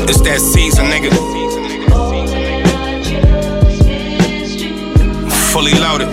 It's that season, nigga. Fully loaded.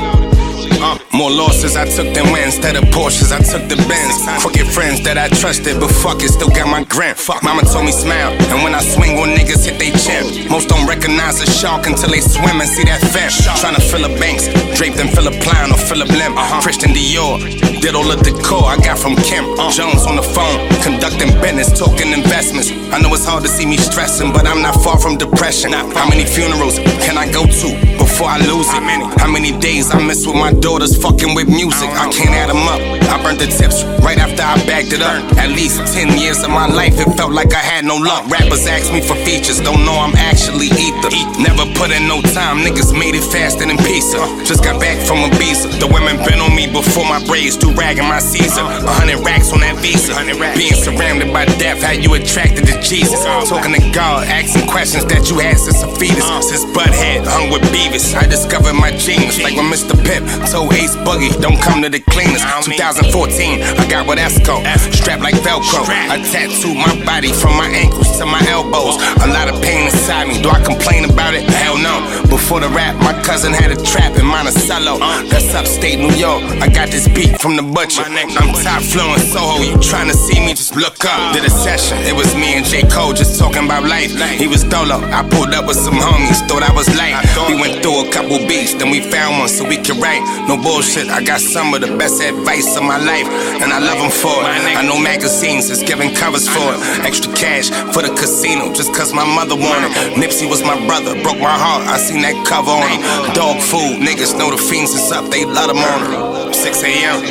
More losses I took than wins. Instead of Porsches, I took the Benz. Crooked friends that I trusted, but fuck it, still got my grin. Mama told me smile, and when I swing, when niggas hit they chin. Most don't recognize a shark until they swim and see that fin. Tryna fill up banks, draped in Philip Plein or Philip Lim. Christian Dior, did all of the decor I got from Kim Jones on the phone, conducting business, talking investments. I know it's hard to see me stressing, but I'm not far from depression. How many funerals can I go to before I lose it? How many days I miss with my daughters fucking with music? I can't add them up. I burnt the tips right after I bagged it up. At least 10 years of my life, it felt like I had no luck. Rappers ask me for features, don't know I'm actually ether. Never put in no time, niggas made it faster than pizza. Just got back from Ibiza. The women been on me before my braids, do rag in my Caesar. 100 racks on that visa. Being surrounded by death, how you attracted to Jesus. Talking to God, asking questions that you had since a fetus. Since Butthead, hung with Beavis, I discovered my genius. Like when Mr. Pip told Ace Boogie, don't come to the cleaners. 2014, I got with Esco, strapped like Velcro. I tattooed my body from my ankles to my elbows. A lot of pain inside me, do I complain about it? Hell no. Before the rap, my cousin had a trap in Monticello. That's upstate New York, I got this beat from the butcher. I'm top flow in Soho, you tryna see me, just look up. Did a session, it was me and J. Cole just talking about life. He was dolo, I pulled up with some homies, thought I was light. We went through a couple beats, then we found one so we could write. No bullshit, I got some of the best advice of my life, and I love them for it. I know magazines is giving covers for it. Extra cash for the casino, just cause my mother wanted. Nipsey was my brother, broke my heart, I seen that cover on him. Dog food, niggas know the fiends is up, they love them on him. 6 a.m.,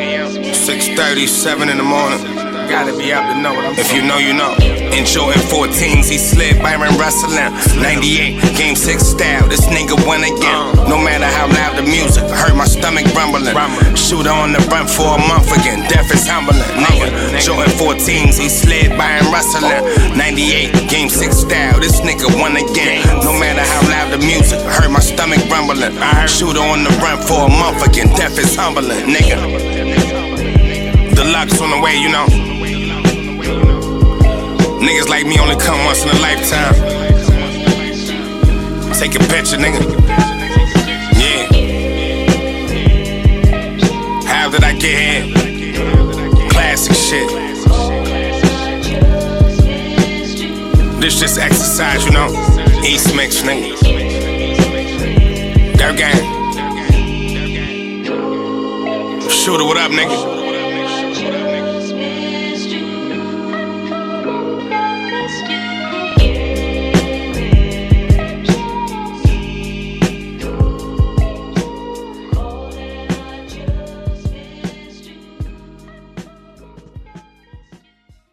6:30, 7 in the morning. Gotta be up to know what I'm If you know, you know. In Jordan 14s, he slid Byron Russellin. 98, game 6 style, this nigga won again. No matter how loud the music, hurt my stomach rumbling. Shooter on the run for a month again, death is humbling. Nigga, Jordan 14s, he slid Byron Russellin. 98, game 6 style, this nigga won again. No matter how loud the music, hurt my stomach rumbling. Shooter on the run for a month again, death is humbling. Nigga, Deluxe on the way, you know. Niggas like me only come once in a lifetime. Take a picture, nigga. Yeah. How did I get here? Classic shit. This just exercise, you know. East Mix, nigga. Dirt gang. Shooter, what up, nigga?